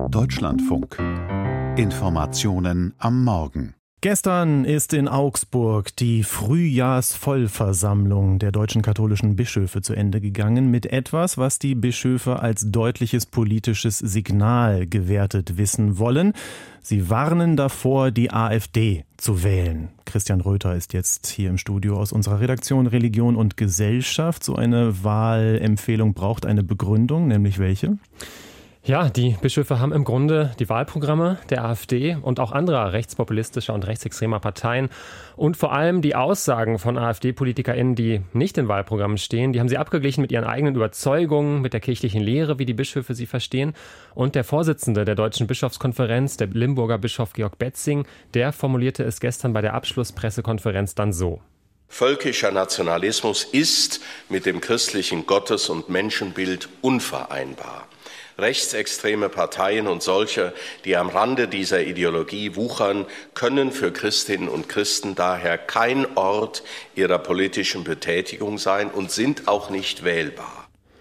Deutschlandfunk. Informationen am Morgen. Gestern ist in Augsburg die Frühjahrsvollversammlung der deutschen katholischen Bischöfe zu Ende gegangen mit etwas, was die Bischöfe als deutliches politisches Signal gewertet wissen wollen. Sie warnen davor, die AfD zu wählen. Christian Röther ist jetzt hier im Studio aus unserer Redaktion Religion und Gesellschaft. So eine Wahlempfehlung braucht eine Begründung, nämlich welche? Ja, die Bischöfe haben im Grunde die Wahlprogramme der AfD und auch anderer rechtspopulistischer und rechtsextremer Parteien und vor allem die Aussagen von AfD-PolitikerInnen, die nicht in Wahlprogrammen stehen, die haben sie abgeglichen mit ihren eigenen Überzeugungen, mit der kirchlichen Lehre, wie die Bischöfe sie verstehen. Und der Vorsitzende der Deutschen Bischofskonferenz, der Limburger Bischof Georg Betzing, der formulierte es gestern bei der Abschlusspressekonferenz dann so: Völkischer Nationalismus ist mit dem christlichen Gottes- und Menschenbild unvereinbar. Rechtsextreme Parteien und solche, die am Rande dieser Ideologie wuchern, können für Christinnen und Christen daher kein Ort ihrer politischen Betätigung sein und sind auch nicht wählbar.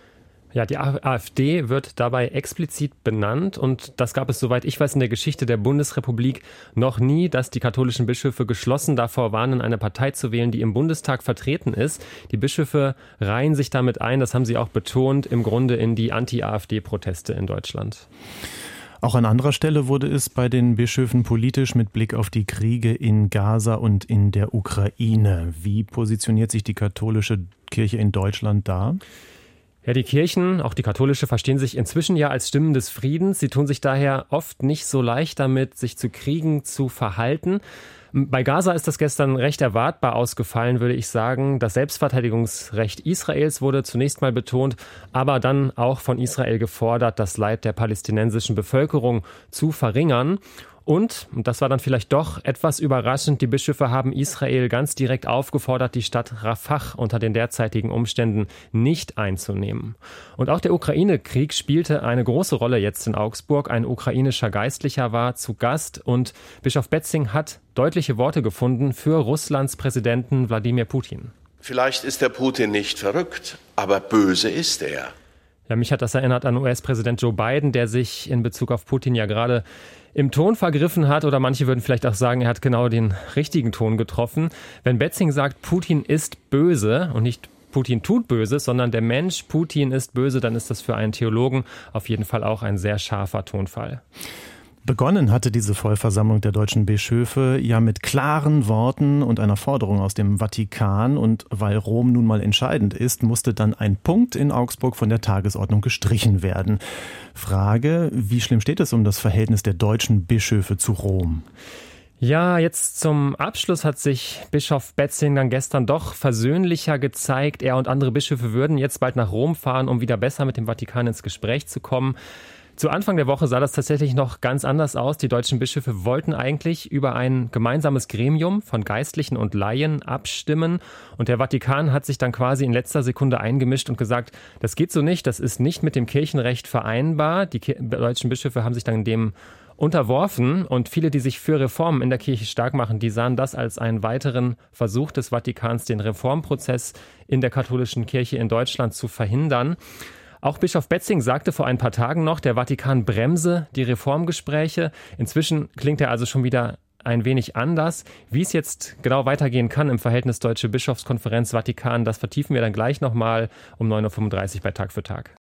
Ja, die AfD wird dabei explizit benannt und das gab es, soweit ich weiß, in der Geschichte der Bundesrepublik noch nie, dass die katholischen Bischöfe geschlossen davor warnen, eine Partei zu wählen, die im Bundestag vertreten ist. Die Bischöfe reihen sich damit ein, das haben sie auch betont, im Grunde in die Anti-AfD-Proteste in Deutschland. Auch an anderer Stelle wurde es bei den Bischöfen politisch mit Blick auf die Kriege in Gaza und in der Ukraine. Wie positioniert sich die katholische Kirche in Deutschland da? Ja, die Kirchen, auch die katholische, verstehen sich inzwischen ja als Stimmen des Friedens. Sie tun sich daher oft nicht so leicht damit, sich zu Kriegen zu verhalten. Bei Gaza ist das gestern recht erwartbar ausgefallen, würde ich sagen. Das Selbstverteidigungsrecht Israels wurde zunächst mal betont, aber dann auch von Israel gefordert, das Leid der palästinensischen Bevölkerung zu verringern. Und das war dann vielleicht doch etwas überraschend, die Bischöfe haben Israel ganz direkt aufgefordert, die Stadt Rafah unter den derzeitigen Umständen nicht einzunehmen. Und auch der Ukraine-Krieg spielte eine große Rolle jetzt in Augsburg. Ein ukrainischer Geistlicher war zu Gast und Bischof Betzing hat deutliche Worte gefunden für Russlands Präsidenten Wladimir Putin. Vielleicht ist der Putin nicht verrückt, aber böse ist er. Ja, mich hat das erinnert an US-Präsident Joe Biden, der sich in Bezug auf Putin ja gerade im Ton vergriffen hat, oder manche würden vielleicht auch sagen, er hat genau den richtigen Ton getroffen. Wenn Betzing sagt, Putin ist böse und nicht Putin tut Böses, sondern der Mensch Putin ist böse, dann ist das für einen Theologen auf jeden Fall auch ein sehr scharfer Tonfall. Begonnen hatte diese Vollversammlung der deutschen Bischöfe ja mit klaren Worten und einer Forderung aus dem Vatikan. Und weil Rom nun mal entscheidend ist, musste dann ein Punkt in Augsburg von der Tagesordnung gestrichen werden. Frage, wie schlimm steht es um das Verhältnis der deutschen Bischöfe zu Rom? Ja, jetzt zum Abschluss hat sich Bischof Betzing dann gestern doch versöhnlicher gezeigt. Er und andere Bischöfe würden jetzt bald nach Rom fahren, um wieder besser mit dem Vatikan ins Gespräch zu kommen. Zu Anfang der Woche sah das tatsächlich noch ganz anders aus. Die deutschen Bischöfe wollten eigentlich über ein gemeinsames Gremium von Geistlichen und Laien abstimmen. Und der Vatikan hat sich dann quasi in letzter Sekunde eingemischt und gesagt, das geht so nicht, das ist nicht mit dem Kirchenrecht vereinbar. Die deutschen Bischöfe haben sich dann dem unterworfen und viele, die sich für Reformen in der Kirche stark machen, die sahen das als einen weiteren Versuch des Vatikans, den Reformprozess in der katholischen Kirche in Deutschland zu verhindern. Auch Bischof Betzing sagte vor ein paar Tagen noch, der Vatikan bremse die Reformgespräche. Inzwischen klingt er also schon wieder ein wenig anders. Wie es jetzt genau weitergehen kann im Verhältnis Deutsche Bischofskonferenz Vatikan, das vertiefen wir dann gleich nochmal um 9.35 Uhr bei Tag für Tag.